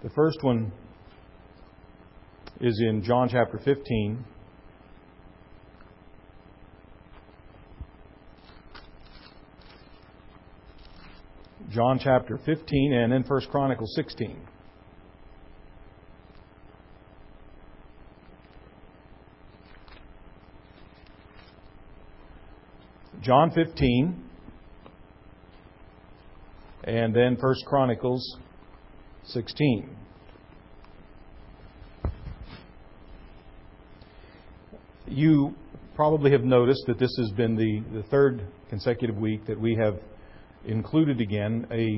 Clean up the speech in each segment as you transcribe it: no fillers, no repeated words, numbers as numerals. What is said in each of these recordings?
The first one is in John chapter 15. John chapter 15 and then 1 Chronicles 16. John 15 and then 1 Chronicles 16. You probably have noticed that this has been the third consecutive week that we have included again a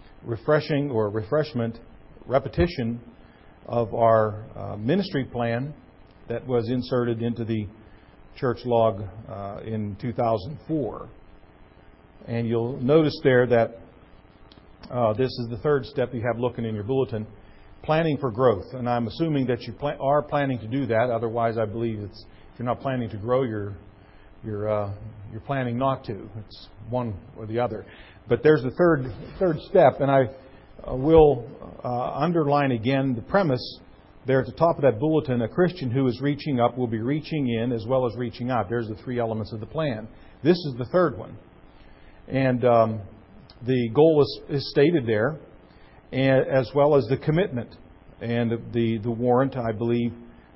repetition of our ministry plan that was inserted into the church log in 2004. And you'll notice there that this is the third step you have looking in your bulletin, planning for growth. And I'm assuming that you are planning to do that. Otherwise, I believe if you're not planning to grow, you're planning not to. It's one or the other. But there's the third step, and I will underline again the premise there at the top of that bulletin. A Christian who is reaching up will be reaching in as well as reaching out. There's the three elements of the plan. This is the third one. And the goal is stated there, as well as the commitment. And the warrant, I believe,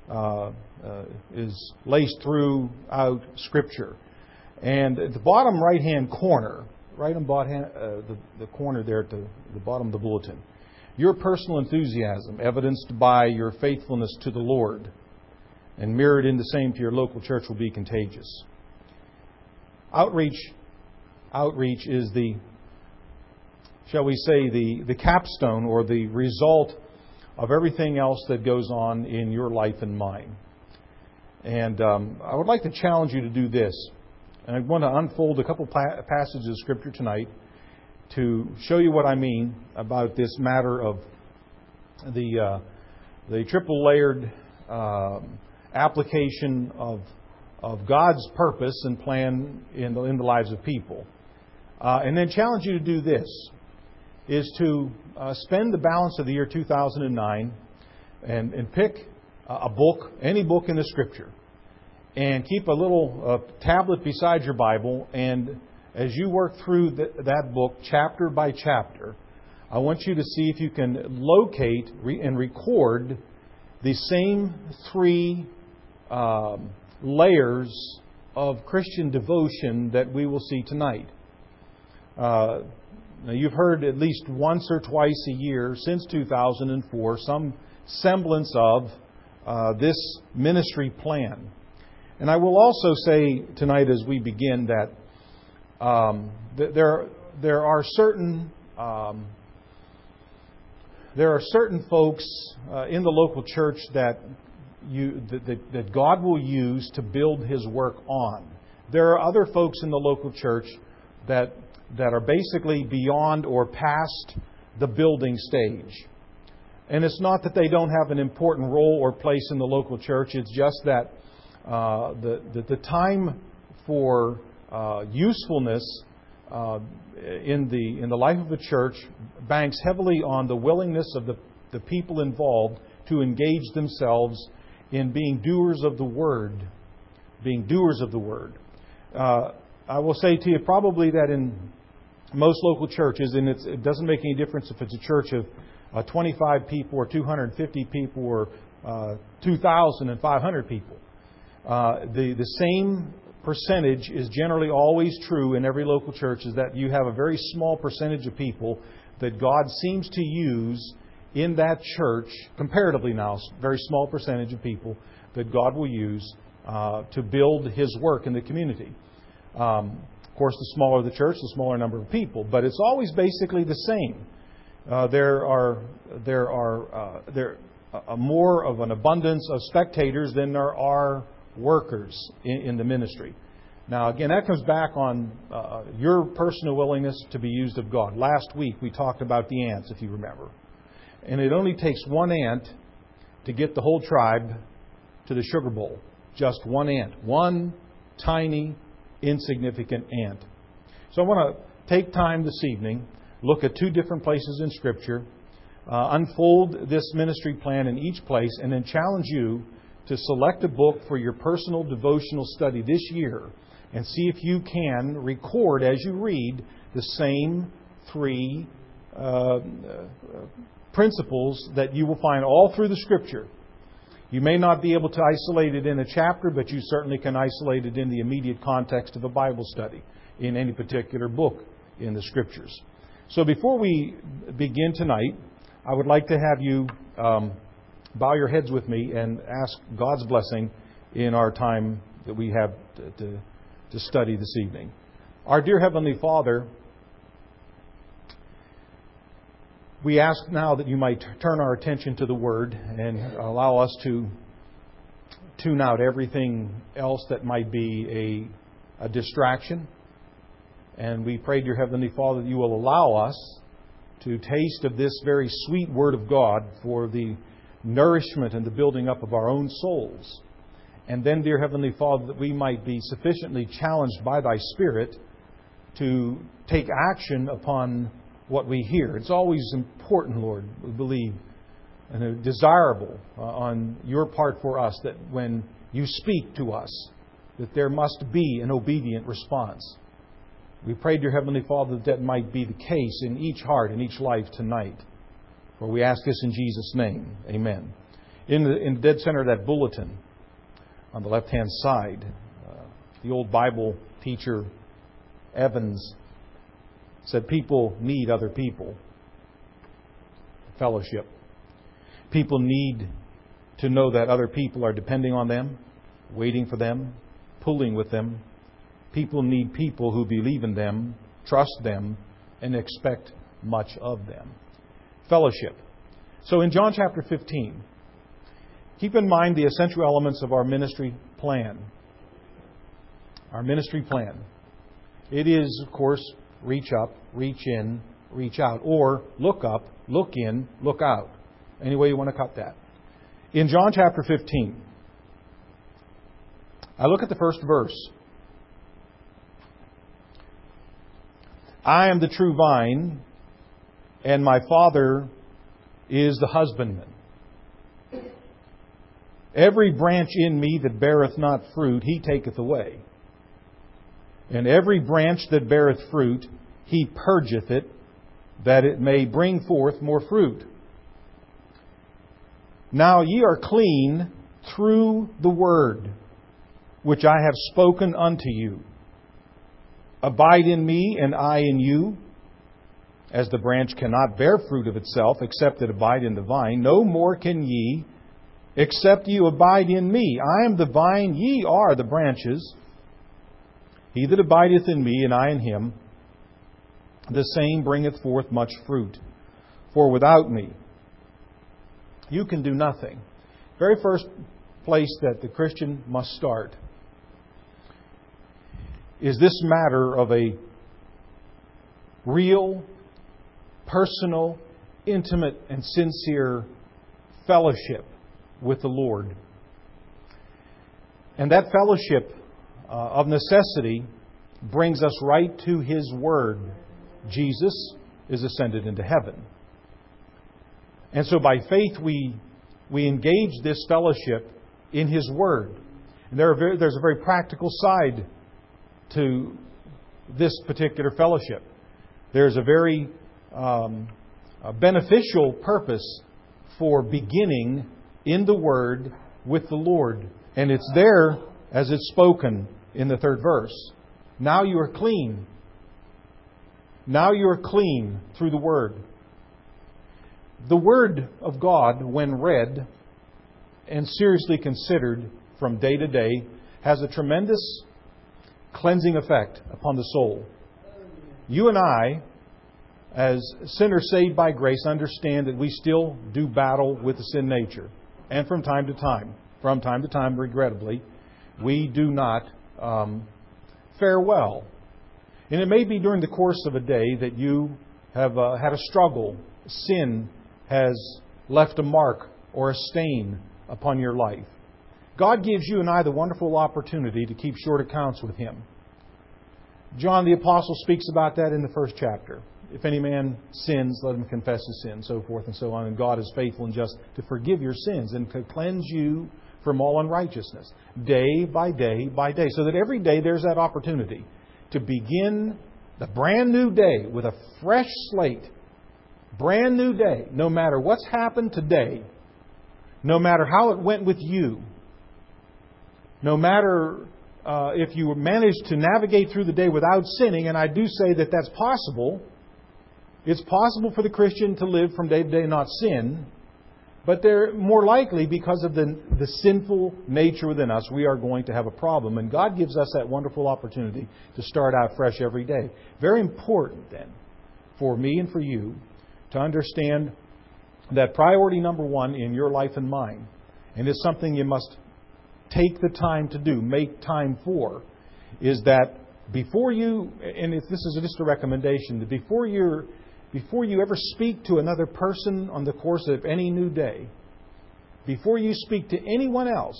is laced throughout Scripture. And at the bottom right-hand corner, right on the corner there at the bottom of the bulletin, your personal enthusiasm, evidenced by your faithfulness to the Lord, and mirrored in the same to your local church, will be contagious. Outreach is the, shall we say, the capstone or the result of everything else that goes on in your life and mine. And I would like to challenge you to do this. And I want to unfold a couple passages of Scripture tonight to show you what I mean about this matter of the triple-layered application of God's purpose and plan in the lives of people. And then challenge you to do this, is to spend the balance of the year 2009 and pick a book, any book in the Scripture, and keep a little tablet beside your Bible, and as you work through that book, chapter by chapter, I want you to see if you can locate and record the same three layers of Christian devotion that we will see tonight. Now, you've heard at least once or twice a year since 2004 some semblance of this ministry plan. And I will also say tonight as we begin that there are certain folks in the local church that God will use to build His work on. There are other folks in the local church that are basically beyond or past the building stage. And it's not that they don't have an important role or place in the local church. It's just that the time for usefulness in the life of a church banks heavily on the willingness of the people involved to engage themselves in being doers of the Word. Being doers of the Word. I will say to you probably that in most local churches, and it doesn't make any difference if it's a church of 25 people or 250 people or 2,500 people. The same percentage is generally always true in every local church, is that you have a very small percentage of people that God seems to use in that church, comparatively now, very small percentage of people that God will use to build His work in the community. Of course, the smaller the church, the smaller number of people, but it's always basically the same. There are more of an abundance of spectators than there are workers in the ministry. Now, again, that comes back on your personal willingness to be used of God. Last week, we talked about the ants, if you remember. And it only takes one ant to get the whole tribe to the sugar bowl. Just one ant. One tiny, insignificant ant. So I want to take time this evening, look at two different places in Scripture unfold this ministry plan in each place, and then challenge you to select a book for your personal devotional study this year and see if you can record as you read the same three principles that you will find all through the Scripture. You may not be able to isolate it in a chapter, but you certainly can isolate it in the immediate context of a Bible study in any particular book in the Scriptures. So before we begin tonight, I would like to have you bow your heads with me and ask God's blessing in our time that we have to study this evening. Our dear Heavenly Father, we ask now that you might turn our attention to the Word and allow us to tune out everything else that might be a distraction. And we pray, dear Heavenly Father, that you will allow us to taste of this very sweet Word of God for the nourishment and the building up of our own souls. And then, dear Heavenly Father, that we might be sufficiently challenged by Thy Spirit to take action upon what we hear. It's always important, Lord, we believe, and desirable on your part for us that when you speak to us, that there must be an obedient response. We pray, dear Heavenly Father, that might be the case in each heart and each life tonight. For we ask this in Jesus' name. Amen. In the dead center of that bulletin, on the left-hand side, the old Bible teacher, Evans, said people need other people. Fellowship. People need to know that other people are depending on them, waiting for them, pulling with them. People need people who believe in them, trust them, and expect much of them. Fellowship. So in John chapter 15, keep in mind the essential elements of our ministry plan. Our ministry plan. It is, of course, reach up, reach in, reach out. Or look up, look in, look out. Any way you want to cut that. In John chapter 15, I look at the first verse. I am the true vine, and my Father is the husbandman. Every branch in me that beareth not fruit, He taketh away. And every branch that beareth fruit, He purgeth it, that it may bring forth more fruit. Now ye are clean through the word, which I have spoken unto you. Abide in me, and I in you. As the branch cannot bear fruit of itself, except it abide in the vine, no more can ye, except you abide in me. I am the vine, ye are the branches. He that abideth in me, and I in him, the same bringeth forth much fruit. For without me, you can do nothing. Very first place that the Christian must start is this matter of a real, personal, intimate, and sincere fellowship with the Lord. And that fellowship, of necessity, brings us right to His Word. Jesus is ascended into heaven. And so by faith we engage this fellowship in His Word. And there's a very practical side to this particular fellowship. There's a very beneficial purpose for beginning in the Word with the Lord. And it's there as it's spoken in the third verse. Now you are clean. Now you are clean through the Word. The Word of God, when read and seriously considered from day to day, has a tremendous cleansing effect upon the soul. You and I, as sinners saved by grace, understand that we still do battle with the sin nature. And from time to time, regrettably, we do not fare well. And it may be during the course of a day that you have had a struggle. Sin has left a mark or a stain upon your life. God gives you and I the wonderful opportunity to keep short accounts with Him. John the Apostle speaks about that in the first chapter. if any man sins, let him confess his sin, so forth and so on. And God is faithful and just to forgive your sins and to cleanse you from all unrighteousness, day by day by day. So that every day there's that opportunity to begin the brand new day with a fresh slate. Brand new day. No matter what's happened today, no matter how it went with you, no matter if you managed to navigate through the day without sinning, and I do say that that's possible. It's possible for the Christian to live from day to day and not sin. But they're more likely, because of the sinful nature within us, we are going to have a problem. And God gives us that wonderful opportunity to start out fresh every day. Very important, then, for me and for you to understand that priority number one in your life and mine, and it's something you must take the time to do, make time for, is that before you, and if this is just a recommendation, that before you ever speak to another person on the course of any new day, before you speak to anyone else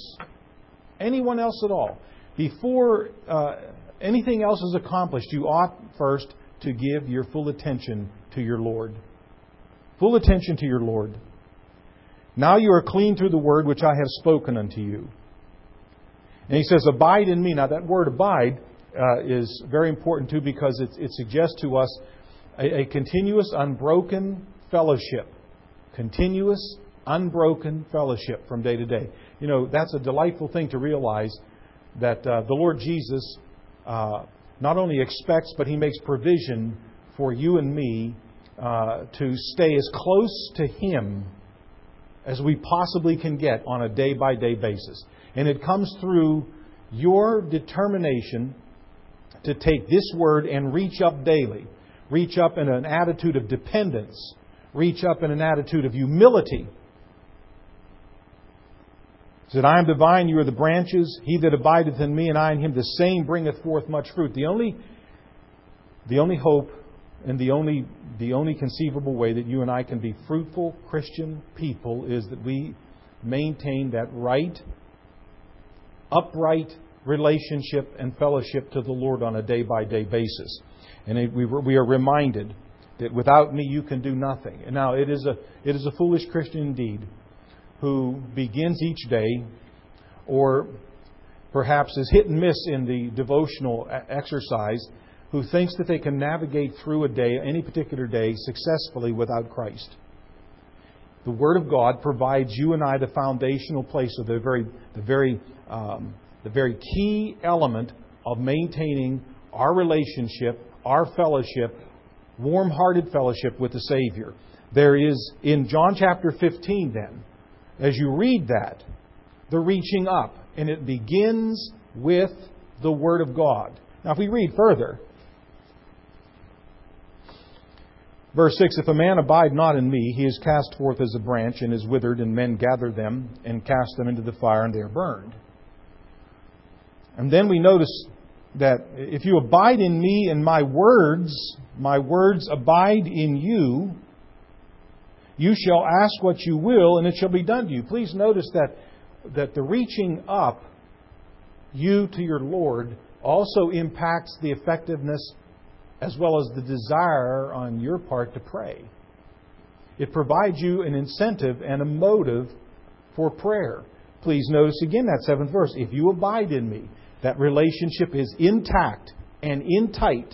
at all, before anything else is accomplished, you ought first to give your full attention to your Lord. Full attention to your Lord. Now you are clean through the word which I have spoken unto you. And he says, abide in me. Now that word abide is very important too, because it suggests to us a continuous, unbroken fellowship. Continuous, unbroken fellowship from day to day. You know, that's a delightful thing to realize, that the Lord Jesus not only expects, but He makes provision for you and me to stay as close to Him as we possibly can get on a day-by-day basis. And it comes through your determination to take this word and reach up daily. Reach up in an attitude of dependence. Reach up in an attitude of humility. He said, I am the vine, you are the branches. He that abideth in me and I in him, the same bringeth forth much fruit. The only hope and the only conceivable way that you and I can be fruitful Christian people is that we maintain that right, upright relationship and fellowship to the Lord on a day-by-day basis. And we are reminded that without me you can do nothing. And now it is a foolish Christian indeed who begins each day, or perhaps is hit and miss in the devotional exercise, who thinks that they can navigate through a day, any particular day, successfully without Christ. The Word of God provides you and I the foundational place of the very key element of maintaining our relationship, our fellowship, warm-hearted fellowship with the Savior. There is, in John chapter 15 then, as you read that, the reaching up, and it begins with the Word of God. Now if we read further, verse 6, if a man abide not in me, he is cast forth as a branch and is withered, and men gather them and cast them into the fire, and they are burned. And then we notice that if you abide in me and my words abide in you, you shall ask what you will, and it shall be done to you. Please notice that the reaching up you to your Lord also impacts the effectiveness as well as the desire on your part to pray. It provides you an incentive and a motive for prayer. Please notice again that 7th verse. If you abide in me, that relationship is intact and in tight.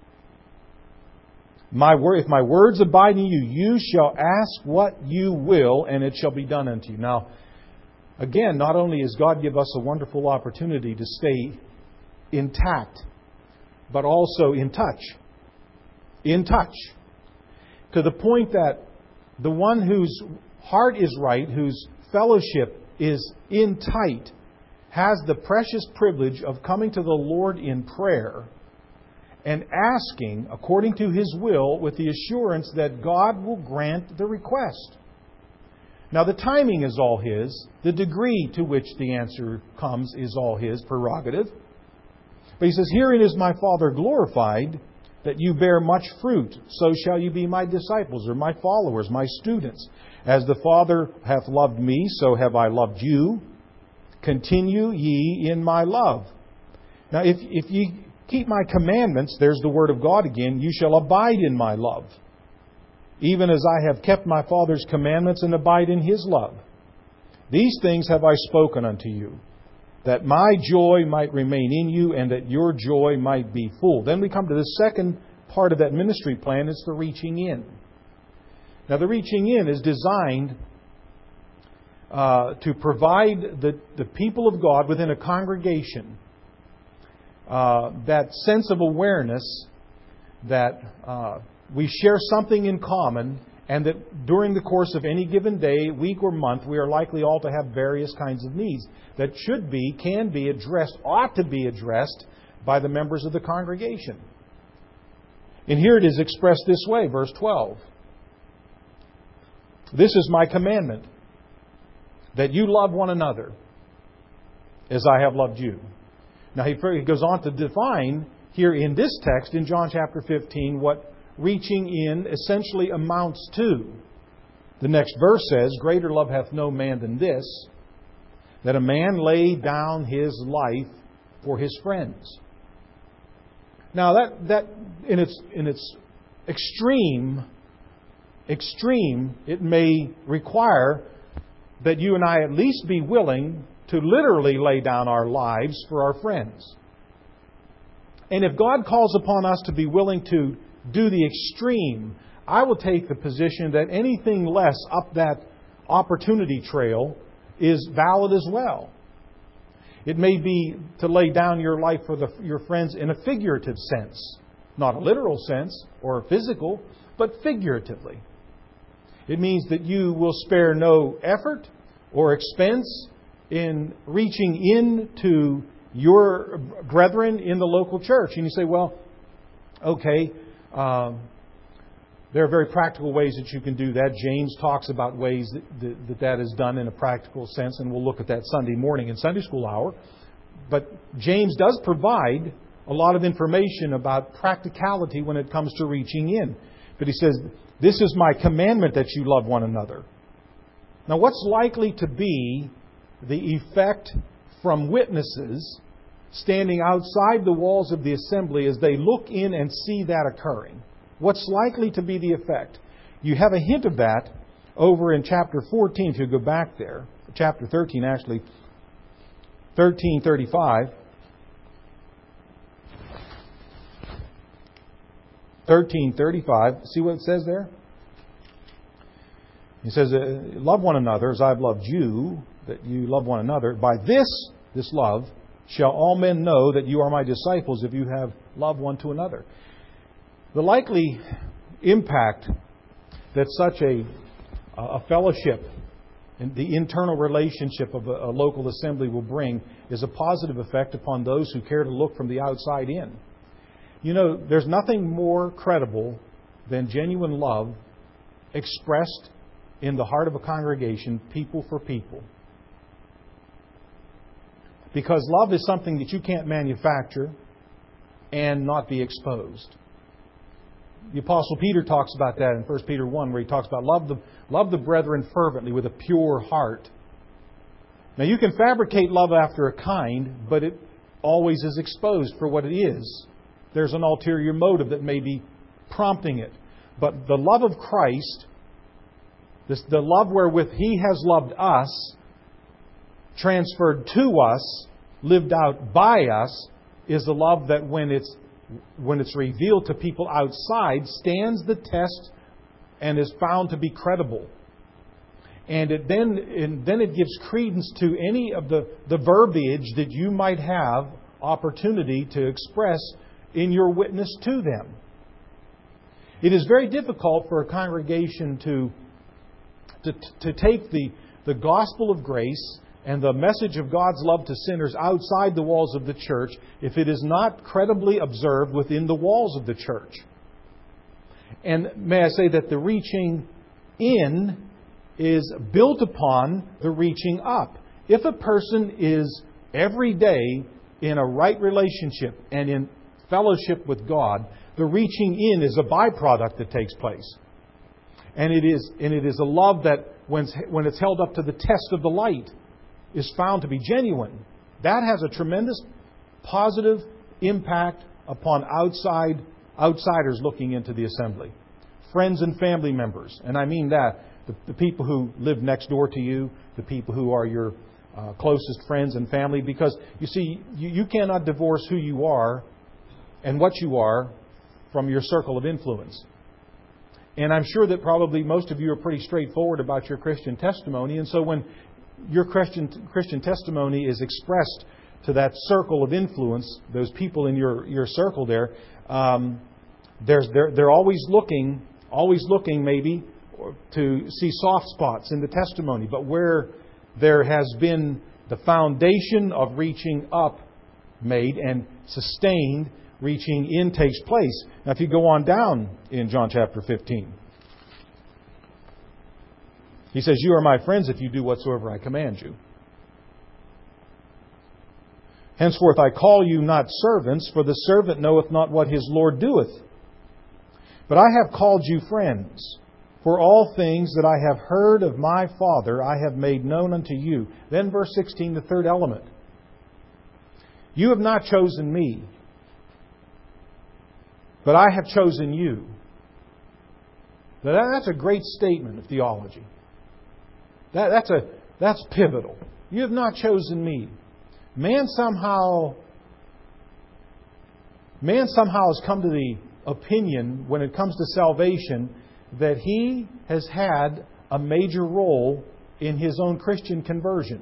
If my words abide in you, you shall ask what you will, and it shall be done unto you. Now, again, not only has God given us a wonderful opportunity to stay intact, but also in touch. In touch. To the point that the one whose heart is right, whose fellowship is in tight, has the precious privilege of coming to the Lord in prayer and asking according to His will with the assurance that God will grant the request. Now the timing is all His. The degree to which the answer comes is all His prerogative. But He says, herein is my Father glorified, that you bear much fruit. So shall you be my disciples, or my followers, my students. As the Father hath loved me, so have I loved you. Continue ye in my love. Now, if keep my commandments, there's the word of God again, you shall abide in my love, even as I have kept my Father's commandments and abide in His love. These things have I spoken unto you, that my joy might remain in you and that your joy might be full. Then we come to the second part of that ministry plan. It's the reaching in. Now, the reaching in is designed to provide the people of God within a congregation that sense of awareness that we share something in common, and that during the course of any given day, week, or month, we are likely all to have various kinds of needs that should be, can be addressed, ought to be addressed by the members of the congregation. And here it is expressed this way, verse 12. This is my commandment, that you love one another as I have loved you. Now he goes on to define here in this text, in John chapter 15, what reaching in essentially amounts to. The next verse says, greater love hath no man than this, that a man lay down his life for his friends. Now that in its extreme, it may require that you and I at least be willing to literally lay down our lives for our friends. And if God calls upon us to be willing to do the extreme, I will take the position that anything less up that opportunity trail is valid as well. It may be to lay down your life for your friends in a figurative sense, not a literal sense or physical, but figuratively. It means that you will spare no effort or expense in reaching in to your brethren in the local church. And you say, well, okay, there are very practical ways that you can do that. James talks about ways that is done in a practical sense, and we'll look at that Sunday morning in Sunday school hour. But James does provide a lot of information about practicality when it comes to reaching in. But he says, this is my commandment, that you love one another. Now, what's likely to be the effect from witnesses standing outside the walls of the assembly as they look in and see that occurring? What's likely to be the effect? You have a hint of that over in chapter 14, if you go back there. Chapter 13, actually. 13:35. 13:35. See what it says there? He says, love one another as I've loved you, that you love one another. By this love, shall all men know that you are my disciples, if you have love one to another. The likely impact that such a fellowship and the internal relationship of a local assembly will bring is a positive effect upon those who care to look from the outside in. You know, there's nothing more credible than genuine love expressed in the heart of a congregation, people for people. Because love is something that you can't manufacture and not be exposed. The Apostle Peter talks about that in 1 Peter 1, where he talks about love the brethren fervently with a pure heart. Now, you can fabricate love after a kind, but it always is exposed for what it is. There's an ulterior motive that may be prompting it. But the love of Christ, the love wherewith He has loved us, transferred to us, lived out by us, is the love that when it's revealed to people outside, stands the test and is found to be credible. And then it gives credence to any of the verbiage that you might have opportunity to express in your witness to them. It is very difficult for a congregation to take the gospel of grace and the message of God's love to sinners outside the walls of the church if it is not credibly observed within the walls of the church. And may I say that the reaching in is built upon the reaching up. If a person is every day in a right relationship and in fellowship with God, the reaching in is a byproduct that takes place. And it is a love that when it's held up to the test of the light is found to be genuine. That has a tremendous positive impact upon outsiders looking into the assembly. Friends and family members. And I mean that. The people who live next door to you, the people who are your closest friends and family. Because, you see, you cannot divorce who you are and what you are from your circle of influence. And I'm sure that probably most of you are pretty straightforward about your Christian testimony. And so when your Christian testimony is expressed to that circle of influence, those people in your circle there, they're always looking maybe to see soft spots in the testimony. But where there has been the foundation of reaching up made and sustained, reaching in takes place. Now, if you go on down in John chapter 15, He says, "You are my friends if you do whatsoever I command you. Henceforth I call you not servants, for the servant knoweth not what his Lord doeth. But I have called you friends, for all things that I have heard of my Father I have made known unto you." Then verse 16, the third element. "You have not chosen me, but I have chosen you." Now that's a great statement of theology. That's pivotal. You have not chosen me. Man somehow has come to the opinion when it comes to salvation that he has had a major role in his own Christian conversion.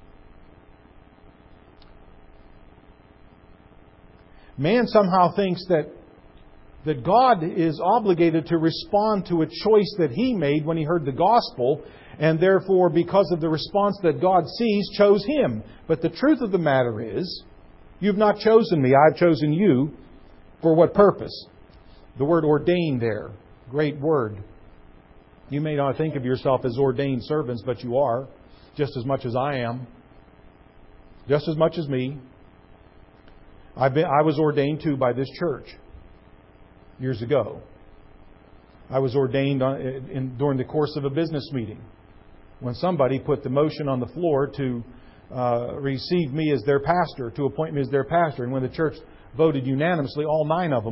Man somehow thinks that God is obligated to respond to a choice that he made when he heard the gospel, and therefore, because of the response that God sees, chose him. But the truth of the matter is, you've not chosen me, I've chosen you. For what purpose? The word ordained there, great word. You may not think of yourself as ordained servants, but you are, just as much as I am, just as much as me. I was ordained too by this church years ago. I was ordained during the course of a business meeting when somebody put the motion on the floor to receive me as their pastor, to appoint me as their pastor. And when the church voted unanimously, all nine of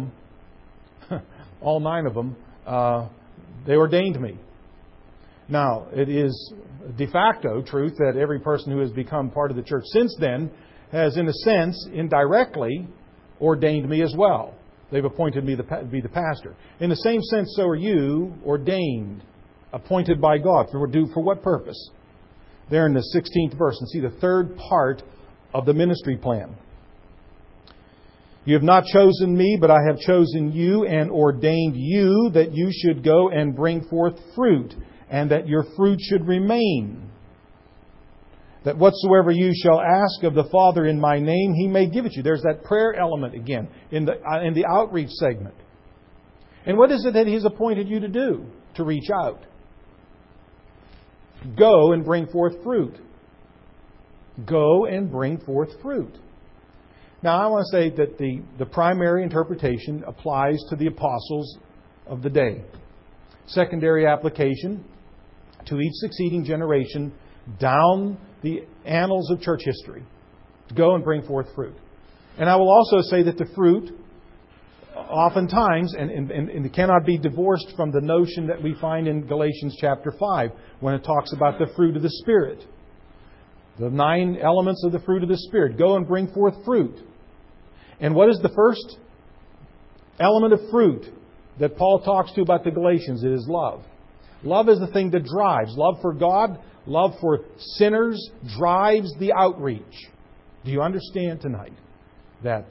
them, they ordained me. Now, it is de facto truth that every person who has become part of the church since then has, in a sense, indirectly ordained me as well. They've appointed me to be the pastor. In the same sense, so are you ordained, appointed by God. For what purpose? There in the 16th verse. And see the third part of the ministry plan. "You have not chosen me, but I have chosen you and ordained you that you should go and bring forth fruit, and that your fruit should remain. That whatsoever you shall ask of the Father in my name, He may give it you." There's that prayer element again in the outreach segment. And what is it that He's appointed you to do? To reach out. Go and bring forth fruit. Go and bring forth fruit. Now, I want to say that the primary interpretation applies to the apostles of the day. Secondary application to each succeeding generation down the annals of church history. Go and bring forth fruit. And I will also say that the fruit, oftentimes, and it cannot be divorced from the notion that we find in Galatians chapter 5, when it talks about the fruit of the Spirit. The 9 elements of the fruit of the Spirit. Go and bring forth fruit. And what is the first element of fruit that Paul talks to about the Galatians? It is love. Love is the thing that drives. Love for God, love for sinners drives the outreach. Do you understand tonight that?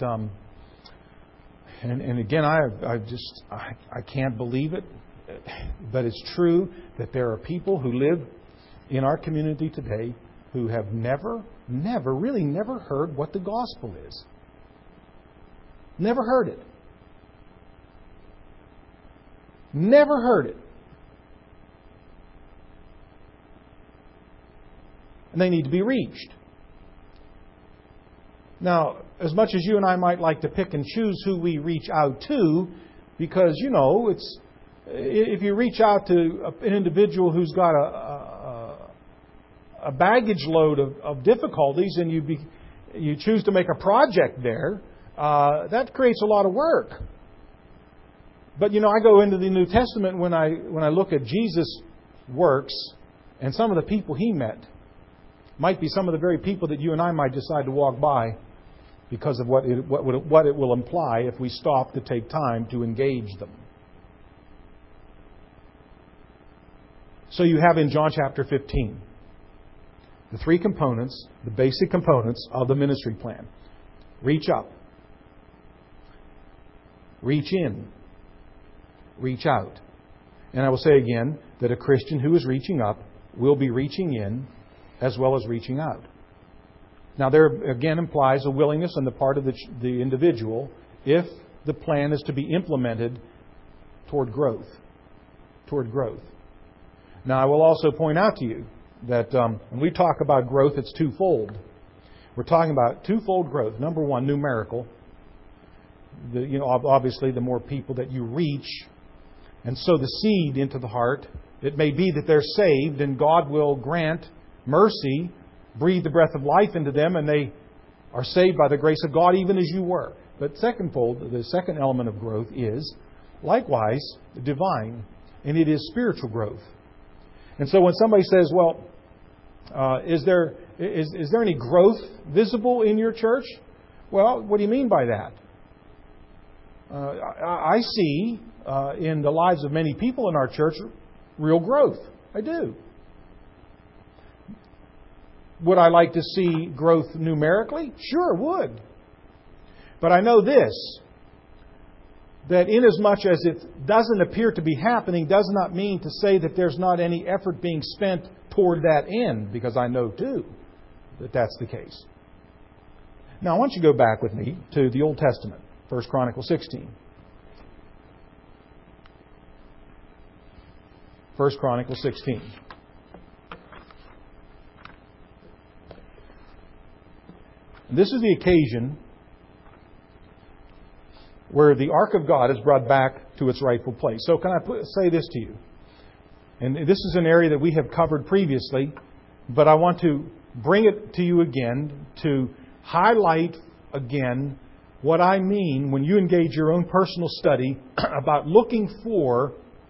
And again, I can't believe it, but it's true that there are people who live in our community today who have never heard what the gospel is. Never heard it. Never heard it. And they need to be reached. Now, as much as you and I might like to pick and choose who we reach out to, because, if you reach out to an individual who's got a baggage load of difficulties and you choose to make a project there, that creates a lot of work. But I go into the New Testament when I look at Jesus' works and some of the people He met. Might be some of the very people that you and I might decide to walk by because of what it will imply if we stop to take time to engage them. So you have in John chapter 15 the three components, the basic components of the ministry plan. Reach up. Reach in. Reach out. And I will say again that a Christian who is reaching up will be reaching in as well as reaching out. Now there again implies a willingness on the part of the individual if the plan is to be implemented toward growth. Toward growth. Now I will also point out to you that when we talk about growth, it's twofold. We're talking about twofold growth. Number one, numerical. Obviously the more people that you reach and sow the seed into the heart, it may be that they're saved and God will grant mercy, breathe the breath of life into them, and they are saved by the grace of God even as you were. But secondfold, the second element of growth is likewise divine, and it is spiritual growth. And so when somebody says, well, is there any growth visible in your church? Well, what do you mean by that? I see in the lives of many people in our church real growth. I do. Would I like to see growth numerically? Sure, would. But I know this, that inasmuch as it doesn't appear to be happening does not mean to say that there's not any effort being spent toward that end, because I know too that that's the case. Now I want you to go back with me to the Old Testament, 1 Chronicles 16. 1 Chronicles 16. And this is the occasion where the Ark of God is brought back to its rightful place. So can I say this to you? And this is an area that we have covered previously, but I want to bring it to you again to highlight again what I mean when you engage your own personal study about looking for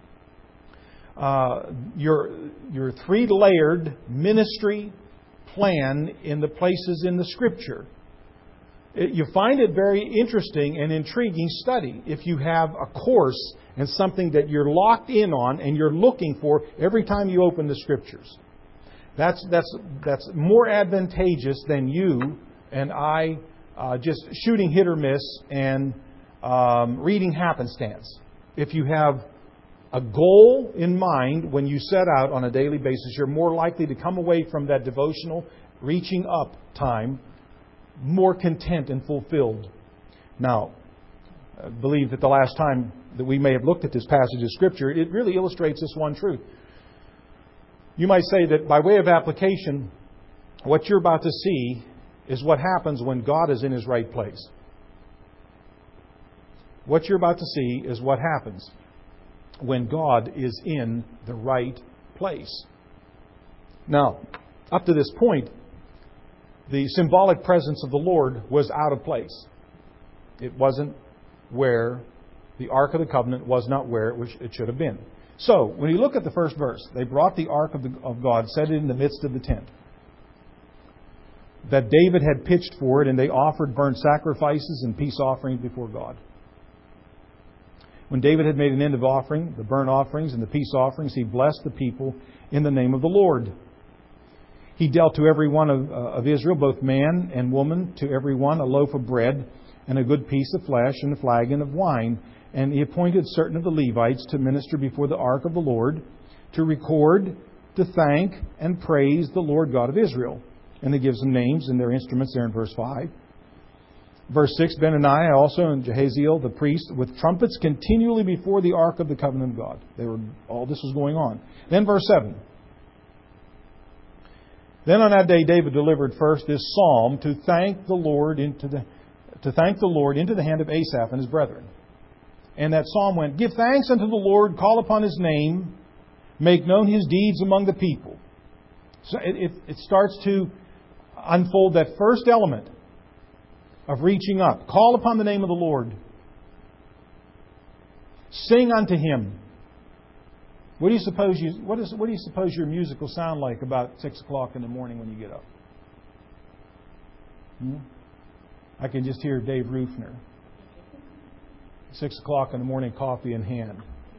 your three-layered ministry plan in the places in the Scripture. You find it very interesting and intriguing study if you have a course and something that you're locked in on and you're looking for every time you open the Scriptures. That's more advantageous than you and I just shooting hit or miss and reading happenstance. If you have a goal in mind when you set out on a daily basis, you're more likely to come away from that devotional reaching up time more content and fulfilled. Now, I believe that the last time that we may have looked at this passage of Scripture, it really illustrates this one truth. You might say that by way of application, what you're about to see is what happens when God is in His right place. What you're about to see is what happens when God is in the right place. Now, up to this point, the symbolic presence of the Lord was out of place. It wasn't where the Ark of the Covenant was not where it should have been. So, when you look at the first verse, they brought the Ark of God, set it in the midst of the tent that David had pitched for it, and they offered burnt sacrifices and peace offerings before God. When David had made an end of offering the burnt offerings and the peace offerings, he blessed the people in the name of the Lord. He dealt to every one of Israel, both man and woman, to every one a loaf of bread and a good piece of flesh and a flagon of wine. And he appointed certain of the Levites to minister before the ark of the Lord, to record, to thank, and praise the Lord God of Israel. And he gives them names and their instruments there in verse 5. Verse 6, Benaniah also and Jehaziel the priest with trumpets continually before the ark of the covenant of God. All this was going on. Then verse 7. Then on that day David delivered first this psalm to thank the Lord into the hand of Asaph and his brethren. And that psalm went, Give thanks unto the Lord, call upon His name, make known His deeds among the people. So it starts to unfold that first element. of reaching up. Call upon the name of the Lord. Sing unto Him. What do you suppose your music will sound like about 6 o'clock in the morning when you get up? I can just hear Dave Rufner. 6 o'clock in the morning, coffee in hand.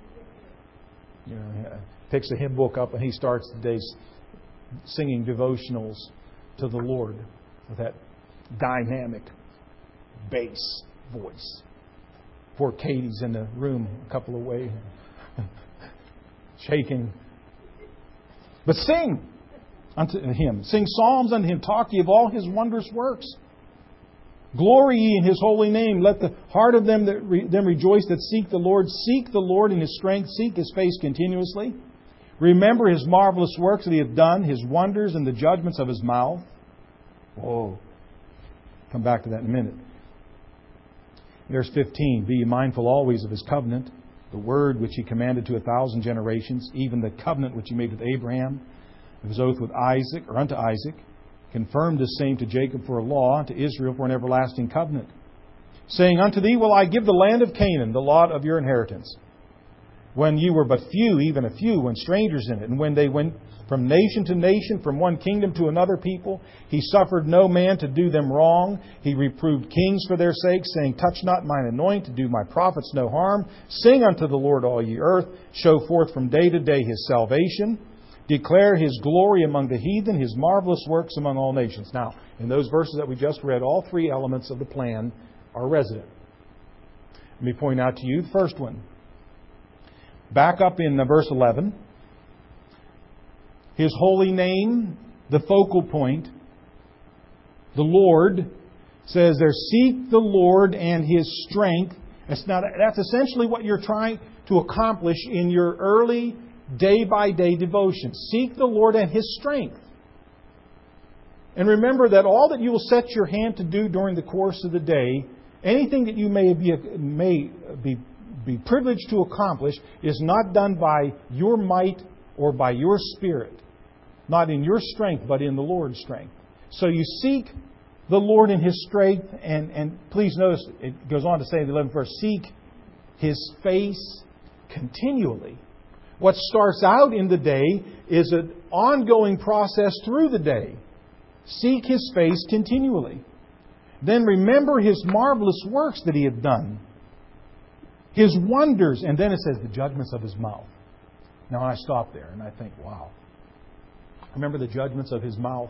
Picks a hymn book up and he starts the day singing devotionals to the Lord with that dynamic bass voice. Poor Katie's in the room a couple of ways, shaking. But sing unto Him. Sing psalms unto Him. Talk ye of all His wondrous works. Glory ye in His holy name. Let the heart of them rejoice that seek the Lord. Seek the Lord in His strength. Seek His face continuously. Remember His marvelous works that He hath done, His wonders and the judgments of His mouth. Oh, come back to that in a minute. Verse 15, be ye mindful always of His covenant, the word which He commanded to 1,000 generations, even the covenant which He made with Abraham, of His oath with Isaac, or unto Isaac, confirmed the same to Jacob for a law, to Israel for an everlasting covenant, saying, unto thee will I give the land of Canaan, the lot of your inheritance. When ye were but few, even a few, when strangers in it, and when they went from nation to nation, from one kingdom to another people, He suffered no man to do them wrong. He reproved kings for their sake, saying, touch not mine anointed, do my prophets no harm. Sing unto the Lord, all ye earth. Show forth from day to day His salvation. Declare His glory among the heathen, His marvelous works among all nations. Now, in those verses that we just read, all three elements of the plan are resident. Let me point out to you the first one. Back up in verse 11. His holy name, the focal point, the Lord, says there, seek the Lord and His strength. That's essentially what you're trying to accomplish in your early day-by-day devotion. Seek the Lord and His strength. And remember that all that you will set your hand to do during the course of the day, anything that you may be privileged to accomplish, is not done by your might or by your spirit. Not in your strength, but in the Lord's strength. So you seek the Lord in His strength, and please notice, it goes on to say in the 11th verse, seek His face continually. What starts out in the day is an ongoing process through the day. Seek His face continually. Then remember His marvelous works that He hath done. His wonders. And then it says the judgments of His mouth. Now I stop there and I think, wow. Remember the judgments of His mouth?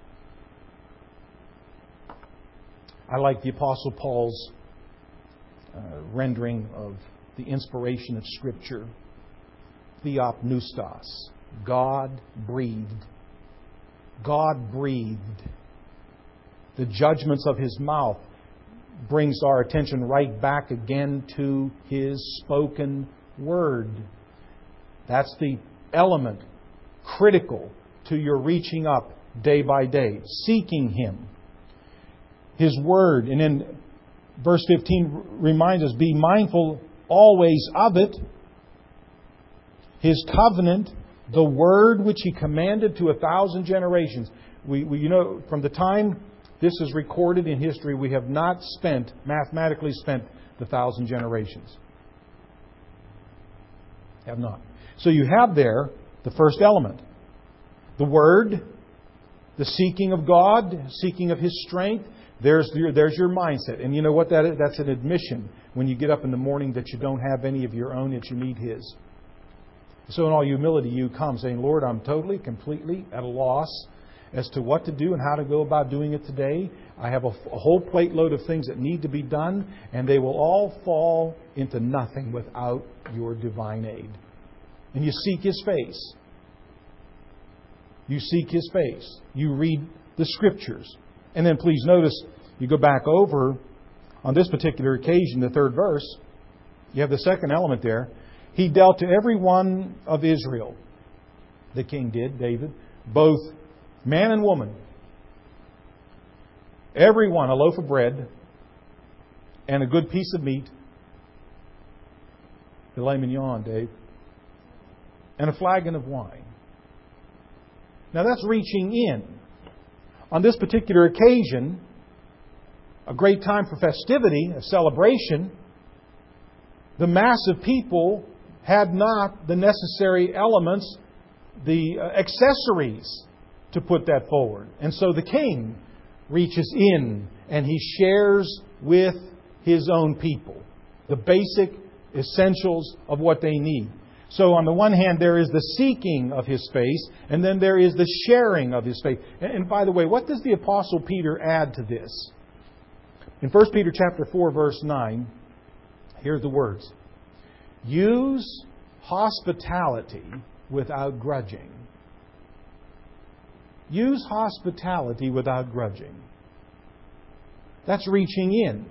I like the Apostle Paul's rendering of the inspiration of Scripture. Theopneustos. God breathed. God breathed. The judgments of His mouth brings our attention right back again to His spoken word. That's the element critical to your reaching up day by day, seeking Him. His word. And then verse 15 reminds us, be mindful always of it. His covenant, the word which He commanded to 1,000 generations. We from the time this is recorded in history, we have not mathematically spent the 1,000 generations. Have not. So you have there the first element. The Word, the seeking of God, seeking of His strength. There's your mindset. And you know what that is? That's an admission when you get up in the morning that you don't have any of your own, that you need His. So in all humility you come saying, Lord, I'm totally, completely at a loss as to what to do and how to go about doing it today. I have a whole plate load of things that need to be done, and they will all fall into nothing without your divine aid. And you seek His face. You seek His face. You read the Scriptures. And then please notice, you go back over, on this particular occasion, the third verse, you have the second element there. He dealt to every one of Israel, the king did, David, both man and woman. Every one a loaf of bread and a good piece of meat. Filet mignon, Dave. And a flagon of wine. Now that's reaching in. On this particular occasion, a great time for festivity, a celebration, the mass of people had not the necessary elements, the accessories to put that forward. And so the king reaches in and he shares with his own people the basic essentials of what they need. So on the one hand, there is the seeking of his face, and then there is the sharing of his face. And by the way, what does the Apostle Peter add to this? In 1 Peter chapter 4, verse 9, here are the words. Use hospitality without grudging. Use hospitality without grudging. That's reaching in.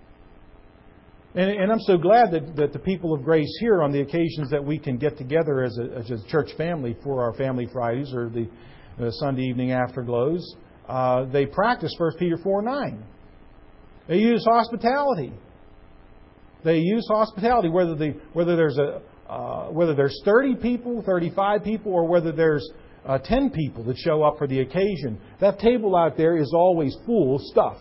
And I'm so glad that the people of Grace here, on the occasions that we can get together as a church family for our Family Fridays or the Sunday evening afterglows, they practice 1 Peter 4:9. They use hospitality. They use hospitality, whether there's 30 people, 35 people, or whether there's 10 people that show up for the occasion. That table out there is always full of stuff.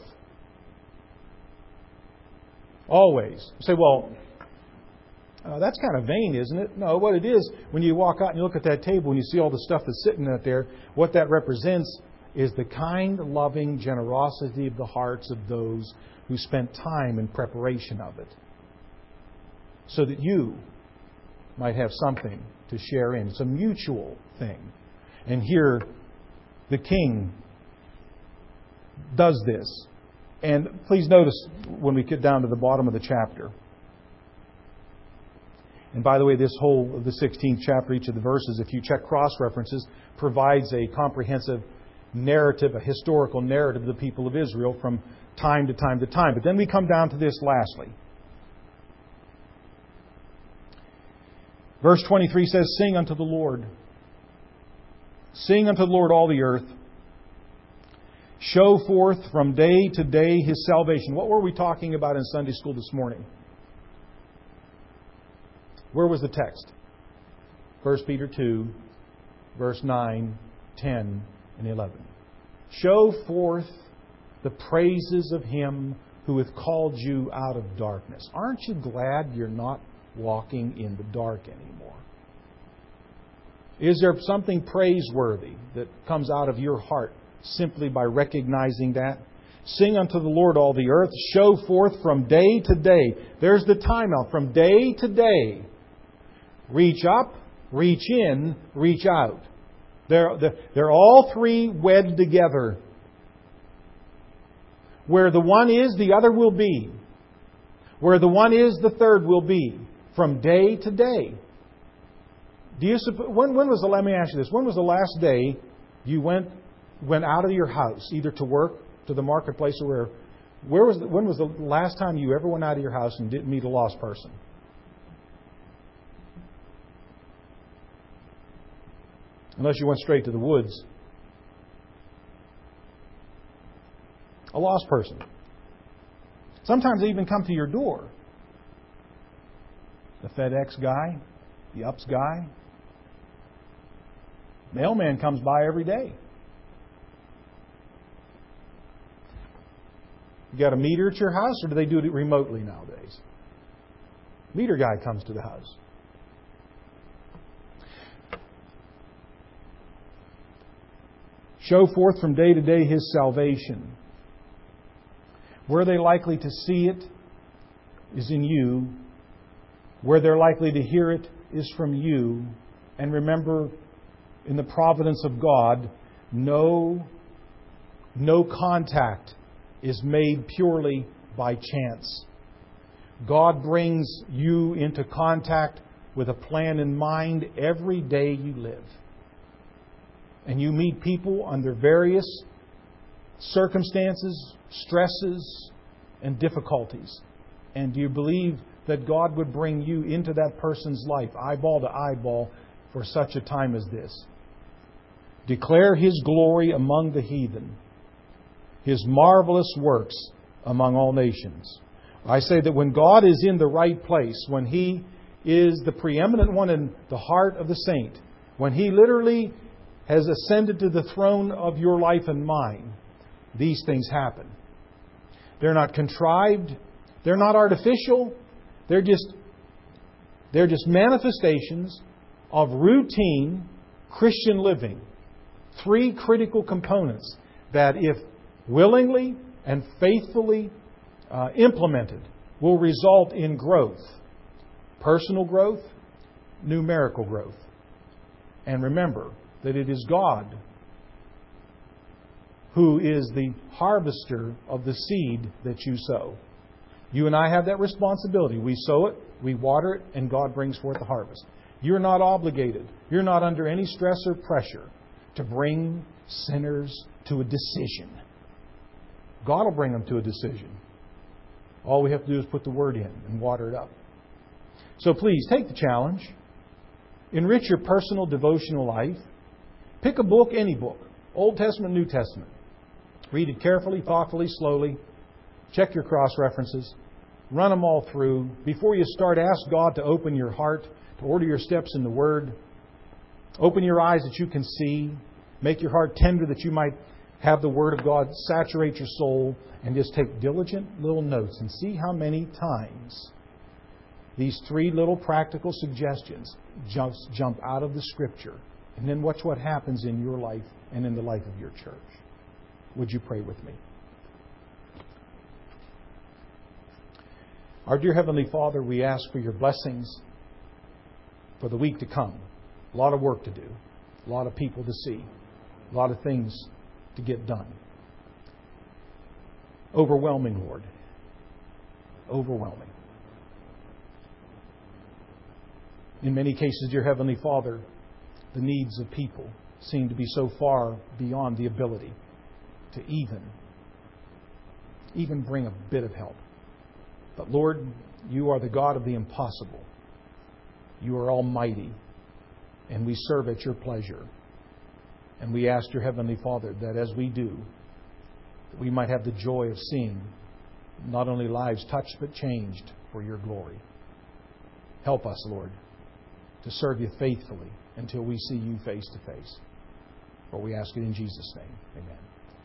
Always. You say, well, that's kind of vain, isn't it? No, what it is, when you walk out and you look at that table and you see all the stuff that's sitting out there, what that represents is the kind, loving generosity of the hearts of those who spent time in preparation of it, so that you might have something to share in. It's a mutual thing. And here, the king does this. And please notice when we get down to the bottom of the chapter. And by the way, this whole of the 16th chapter, each of the verses, if you check cross-references, provides a comprehensive narrative, a historical narrative of the people of Israel from time to time to time. But then we come down to this lastly. Verse 23 says, Sing unto the Lord. Sing unto the Lord all the earth. Show forth from day to day His salvation. What were we talking about in Sunday school this morning? Where was the text? 1 Peter 2, verse 9, 10, and 11. Show forth the praises of Him who hath called you out of darkness. Aren't you glad you're not walking in the dark anymore? Is there something praiseworthy that comes out of your heart simply by recognizing that? Sing unto the Lord all the earth. Show forth from day to day. There's the time out. From day to day. Reach up, reach in, reach out. They're all three wed together. Where the one is, the other will be. Where the one is, the third will be. From day to day. When was let me ask you this. When was the last day you went out of your house, either to work, to the marketplace, or when was the last time you ever went out of your house and didn't meet a lost person? Unless you went straight to the woods. A lost person. Sometimes they even come to your door. The FedEx guy, the UPS guy. Mailman comes by every day. You got a meter at your house, or do they do it remotely nowadays? Meter guy comes to the house. Show forth from day to day His salvation. Where they're likely to see it is in you. Where they're likely to hear it is from you. And remember, in the providence of God, no contact is made purely by chance. God brings you into contact with a plan in mind every day you live. And you meet people under various circumstances, stresses, and difficulties. And do you believe that God would bring you into that person's life, eyeball to eyeball, for such a time as this? Declare His glory among the heathen, His marvelous works among all nations. I say that when God is in the right place, when He is the preeminent one in the heart of the saint, when He literally has ascended to the throne of your life and mine, these things happen. They're not contrived. They're not artificial. They're just manifestations of routine Christian living. 3 critical components that, if willingly and faithfully implemented, will result in growth. Personal growth, numerical growth. And remember that it is God who is the harvester of the seed that you sow. You and I have that responsibility. We sow it, we water it, and God brings forth the harvest. You're not obligated. You're not under any stress or pressure to bring sinners to a decision. God will bring them to a decision. All we have to do is put the Word in and water it up. So please, take the challenge. Enrich your personal devotional life. Pick a book, any book. Old Testament, New Testament. Read it carefully, thoughtfully, slowly. Check your cross-references. Run them all through. Before you start, ask God to open your heart, to order your steps in the Word. Open your eyes that you can see. Make your heart tender that you might have the Word of God saturate your soul. And just take diligent little notes and see how many times these 3 little practical suggestions jump out of the Scripture. And then watch what happens in your life and in the life of your church. Would you pray with me? Our dear Heavenly Father, we ask for your blessings for the week to come. A lot of work to do. A lot of people to see. A lot of things to get done. Overwhelming, Lord. Overwhelming. In many cases, dear Heavenly Father, the needs of people seem to be so far beyond the ability to even bring a bit of help. But Lord, you are the God of the impossible. You are almighty, and we serve at your pleasure. And we ask your Heavenly Father that as we do, that we might have the joy of seeing not only lives touched but changed for your glory. Help us, Lord, to serve you faithfully until we see you face to face. For we ask it in Jesus' name. Amen.